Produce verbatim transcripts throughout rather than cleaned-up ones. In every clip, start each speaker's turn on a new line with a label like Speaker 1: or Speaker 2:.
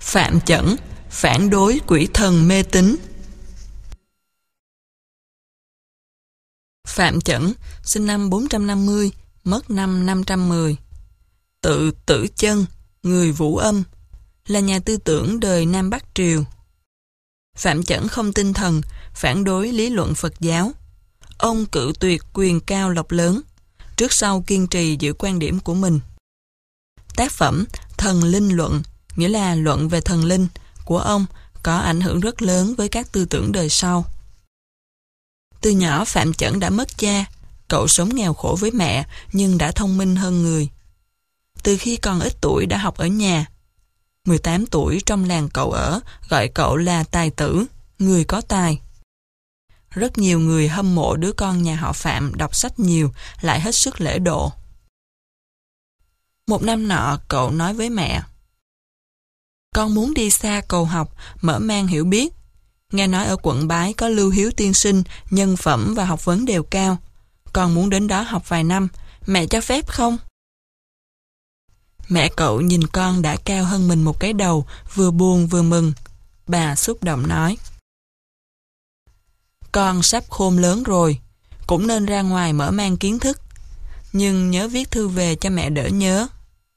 Speaker 1: Phạm Chẩn phản đối quỷ thần mê tín. Phạm Chẩn sinh năm bốn trăm năm mươi, mất năm năm trăm mười. Tự Tử Chân, người Vũ Âm, là nhà tư tưởng đời Nam Bắc Triều. Phạm Chẩn không tin thần, phản đối lý luận Phật giáo. Ông cự tuyệt quyền cao lộc lớn, trước sau kiên trì giữ quan điểm của mình. Tác phẩm Thần Linh Luận, nghĩa là luận về thần linh, của ông có ảnh hưởng rất lớn với các tư tưởng đời sau. Từ nhỏ Phạm Chẩn đã mất cha, cậu sống nghèo khổ với mẹ nhưng đã thông minh hơn người. Từ khi còn ít tuổi đã học ở nhà. mười tám tuổi trong làng cậu ở gọi cậu là tài tử, người có tài. Rất nhiều người hâm mộ đứa con nhà họ Phạm đọc sách nhiều, lại hết sức lễ độ. Một năm nọ cậu nói với mẹ: "Con muốn đi xa cầu học, mở mang hiểu biết. Nghe nói ở quận Bái có Lưu Hiếu tiên sinh, nhân phẩm và học vấn đều cao. Con muốn đến đó học vài năm, mẹ cho phép không?" Mẹ cậu nhìn con đã cao hơn mình một cái đầu, vừa buồn vừa mừng. Bà xúc động nói: "Con sắp khôn lớn rồi, cũng nên ra ngoài mở mang kiến thức. Nhưng nhớ viết thư về cho mẹ đỡ nhớ."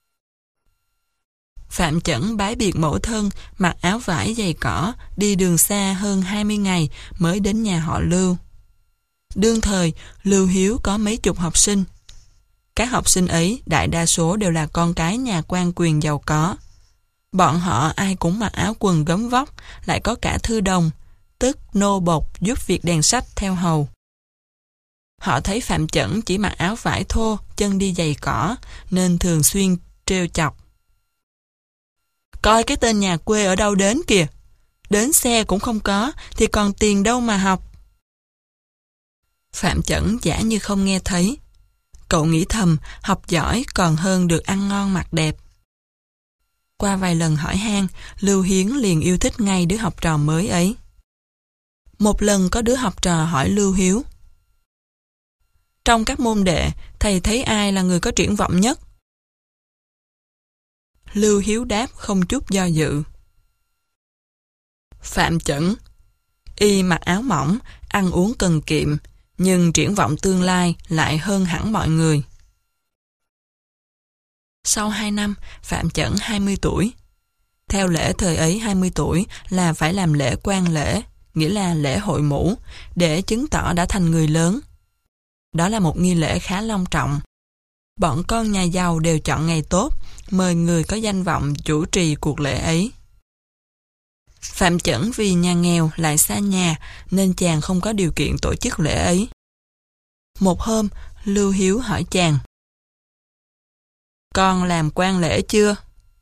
Speaker 1: Phạm Chẩn bái biệt mẫu thân, mặc áo vải dày cỏ, đi đường xa hơn hai mươi ngày mới đến nhà họ Lưu. Đương thời, Lưu Hiếu có mấy chục học sinh. Các học sinh ấy đại đa số đều là con cái nhà quan quyền giàu có. Bọn họ ai cũng mặc áo quần gấm vóc, lại có cả thư đồng, tức nô bộc giúp việc đèn sách theo hầu. Họ thấy Phạm Chẩn chỉ mặc áo vải thô, chân đi giày cỏ, nên thường xuyên trêu chọc: "Coi cái tên nhà quê ở đâu đến kìa, đến xe cũng không có, thì còn tiền đâu mà học." Phạm Chẩn giả như không nghe thấy. Cậu nghĩ thầm, học giỏi còn hơn được ăn ngon mặc đẹp. Qua vài lần hỏi han, Lưu Hiến liền yêu thích ngay đứa học trò mới ấy. Một lần có đứa học trò hỏi Lưu Hiếu: "Trong các môn đệ, thầy thấy ai là người có triển vọng nhất?" Lưu Hiếu đáp không chút do dự: "Phạm Chẩn. Y mặc áo mỏng, ăn uống cần kiệm, nhưng triển vọng tương lai lại hơn hẳn mọi người." Sau hai năm, Phạm Chẩn hai mươi tuổi. Theo lễ thời ấy hai mươi tuổi là phải làm lễ quan lễ, nghĩa là lễ hội mũ, để chứng tỏ đã thành người lớn. Đó là một nghi lễ khá long trọng. Bọn con nhà giàu đều chọn ngày tốt, mời người có danh vọng chủ trì cuộc lễ ấy. Phạm Chẩn vì nhà nghèo lại xa nhà nên chàng không có điều kiện tổ chức lễ ấy. Một hôm, Lưu Hiếu hỏi chàng: "Con làm quan lễ chưa?"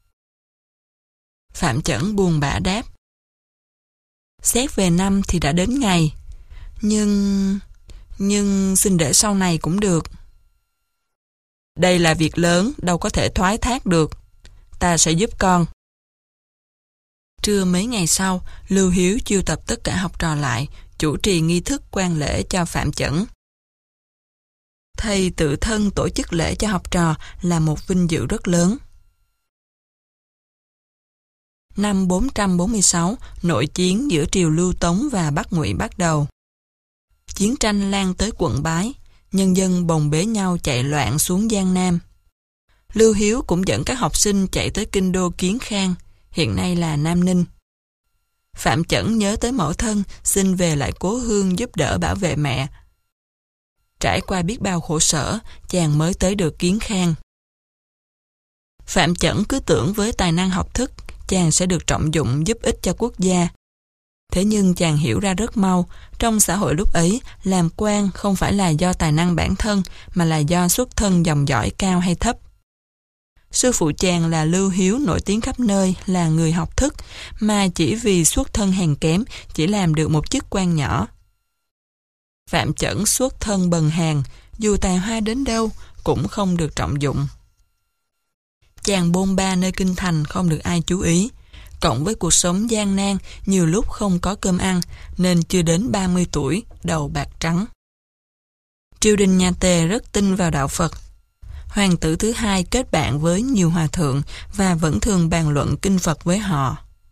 Speaker 1: Phạm Chẩn buồn bã đáp: "Xét về năm thì đã đến ngày, nhưng... nhưng xin để sau này cũng được." "Đây là việc lớn, đâu có thể thoái thác được. Ta sẽ giúp con." Trưa mấy ngày sau, Lưu Hiếu chiêu tập tất cả học trò lại, chủ trì nghi thức quan lễ cho Phạm Chẩn. Thầy tự thân tổ chức lễ cho học trò là một vinh dự rất lớn. Năm bốn trăm bốn mươi sáu, nội chiến giữa triều Lưu Tống và Bắc Ngụy bắt đầu. Chiến tranh lan tới quận Bái, nhân dân bồng bế nhau chạy loạn xuống Giang Nam. Lưu Hiếu cũng dẫn các học sinh chạy tới kinh đô Kiến Khang, hiện nay là Nam Ninh. Phạm Chẩn nhớ tới mẫu thân, xin về lại cố hương giúp đỡ bảo vệ mẹ. Trải qua biết bao khổ sở, chàng mới tới được Kiến Khang. Phạm Chẩn cứ tưởng với tài năng học thức, chàng sẽ được trọng dụng giúp ích cho quốc gia. Thế nhưng chàng hiểu ra rất mau, trong xã hội lúc ấy, làm quan không phải là do tài năng bản thân, mà là do xuất thân dòng dõi cao hay thấp. Sư phụ chàng là Lưu Hiếu nổi tiếng khắp nơi là người học thức, mà chỉ vì xuất thân hèn kém chỉ làm được một chức quan nhỏ. Phạm Chẩn xuất thân bần hàn, dù tài hoa đến đâu cũng không được trọng dụng. Chàng bôn ba nơi kinh thành không được ai chú ý, cộng với cuộc sống gian nan, nhiều lúc không có cơm ăn, nên chưa đến ba mươi tuổi, đầu bạc trắng. Triều đình nhà Tề rất tin vào đạo Phật. Hoàng tử thứ hai kết bạn với nhiều hòa thượng và vẫn thường bàn luận kinh Phật với họ.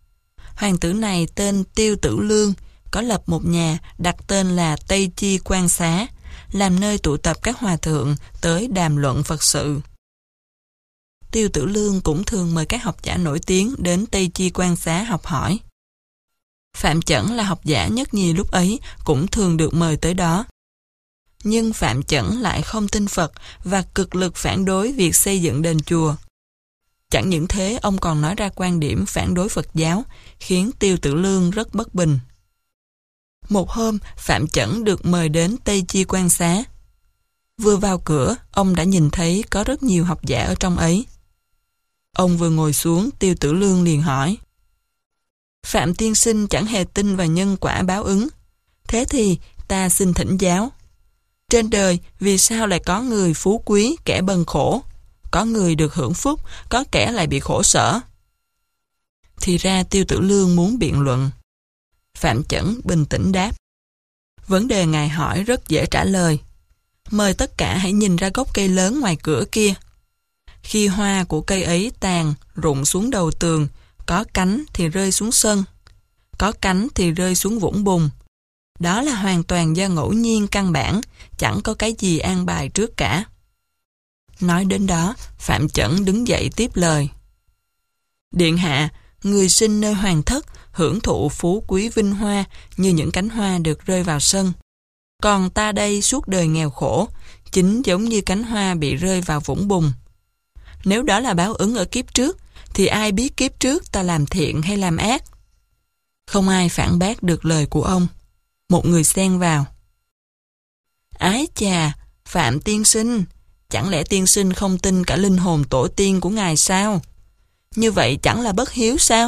Speaker 1: hoàng tử này tên Tiêu Tử Lương, có lập một nhà đặt tên là Tây Chi Quan Xá, làm nơi tụ tập các hòa thượng tới đàm luận Phật sự. Tiêu Tử Lương cũng thường mời các học giả nổi tiếng đến Tây Chi Quan Xá học hỏi. Phạm Chẩn là học giả nhất nhì lúc ấy, cũng thường được mời tới đó. Nhưng Phạm Chẩn lại không tin Phật và cực lực phản đối việc xây dựng đền chùa. Chẳng những thế, ông còn nói ra quan điểm phản đối Phật giáo, khiến Tiêu Tử Lương rất bất bình. Một hôm, Phạm Chẩn được mời đến Tây Chi Quan Xá. Vừa vào cửa, ông đã nhìn thấy có rất nhiều học giả ở trong ấy. Ông vừa ngồi xuống, Tiêu Tử Lương liền hỏi: Phạm tiên sinh chẳng hề tin vào nhân quả báo ứng. Thế thì ta xin thỉnh giáo. Trên đời vì sao lại có người phú quý, kẻ bần khổ? Có người được hưởng phúc, có kẻ lại bị khổ sở. Thì ra Tiêu Tử Lương muốn biện luận. Phạm Chẩn bình tĩnh đáp: Vấn đề ngài hỏi rất dễ trả lời. Mời tất cả hãy nhìn ra gốc cây lớn ngoài cửa kia. Khi hoa của cây ấy tàn, rụng xuống đầu tường, có cánh thì rơi xuống sân, có cánh thì rơi xuống vũng bùn. Đó là hoàn toàn do ngẫu nhiên căn bản, chẳng có cái gì an bài trước cả. Nói đến đó, Phạm Chẩn đứng dậy tiếp lời: Điện hạ, người sinh nơi hoàng thất, hưởng thụ phú quý vinh hoa như những cánh hoa được rơi vào sân. Còn ta đây suốt đời nghèo khổ, chính giống như cánh hoa bị rơi vào vũng bùn. Nếu đó là báo ứng ở kiếp trước, thì ai biết kiếp trước ta làm thiện hay làm ác? Không ai phản bác được lời của ông. Một người xen vào: Ái chà, Phạm tiên sinh, chẳng lẽ tiên sinh không tin cả linh hồn tổ tiên của ngài sao? Như vậy chẳng là bất hiếu sao?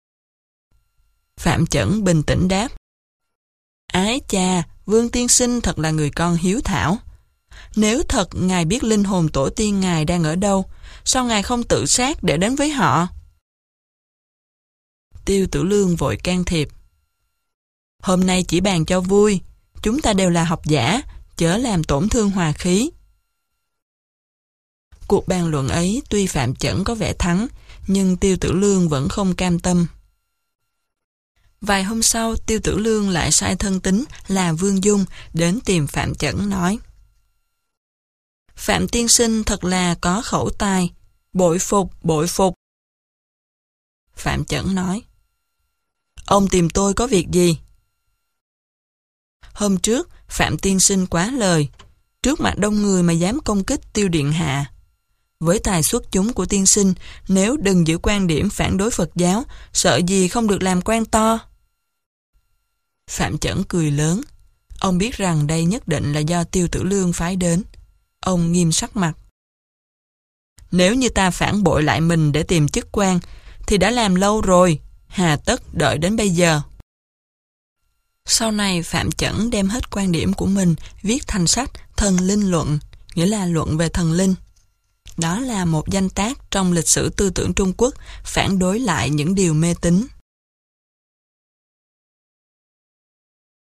Speaker 1: Phạm Chẩn bình tĩnh đáp: Ái chà, Vương tiên sinh thật là người con hiếu thảo. Nếu thật ngài biết linh hồn tổ tiên ngài đang ở đâu, sao ngài không tự sát để đến với họ? Tiêu Tử Lương vội can thiệp: Hôm nay chỉ bàn cho vui, chúng ta đều là học giả, chớ làm tổn thương hòa khí. Cuộc bàn luận ấy tuy Phạm Chẩn có vẻ thắng, nhưng Tiêu Tử Lương vẫn không cam tâm. Vài hôm sau, Tiêu Tử Lương lại sai thân tín là Vương Dung đến tìm Phạm Chẩn nói: Phạm tiên sinh thật là có khẩu tài, bội phục, bội phục. Phạm Chẩn nói: Ông tìm tôi có việc gì? Hôm trước, Phạm tiên sinh quá lời, trước mặt đông người mà dám công kích Tiêu điện hạ. Với tài xuất chúng của tiên sinh, nếu đừng giữ quan điểm phản đối Phật giáo, sợ gì không được làm quan to. Phạm Chẩn cười lớn. Ông biết rằng đây nhất định là do Tiêu Tử Lương phái đến. Ông nghiêm sắc mặt: Nếu như ta phản bội lại mình để tìm chức quan, thì đã làm lâu rồi, hà tất đợi đến bây giờ. Sau này Phạm Chẩn đem hết quan điểm của mình viết thành sách Thần Linh Luận, nghĩa là luận về thần linh. Đó là một danh tác trong lịch sử tư tưởng Trung Quốc phản đối lại những điều mê tín.